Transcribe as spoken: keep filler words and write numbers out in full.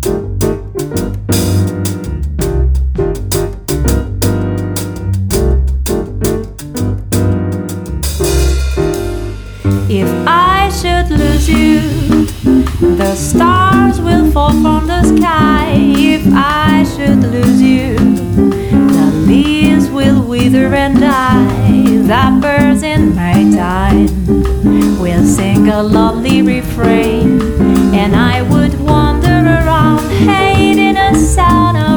If I should lose you, the stars will fall from the sky. If I should lose you, the leaves will wither and die. The birds in my time will sing a lovely refrain, and I would wander around hating the sound of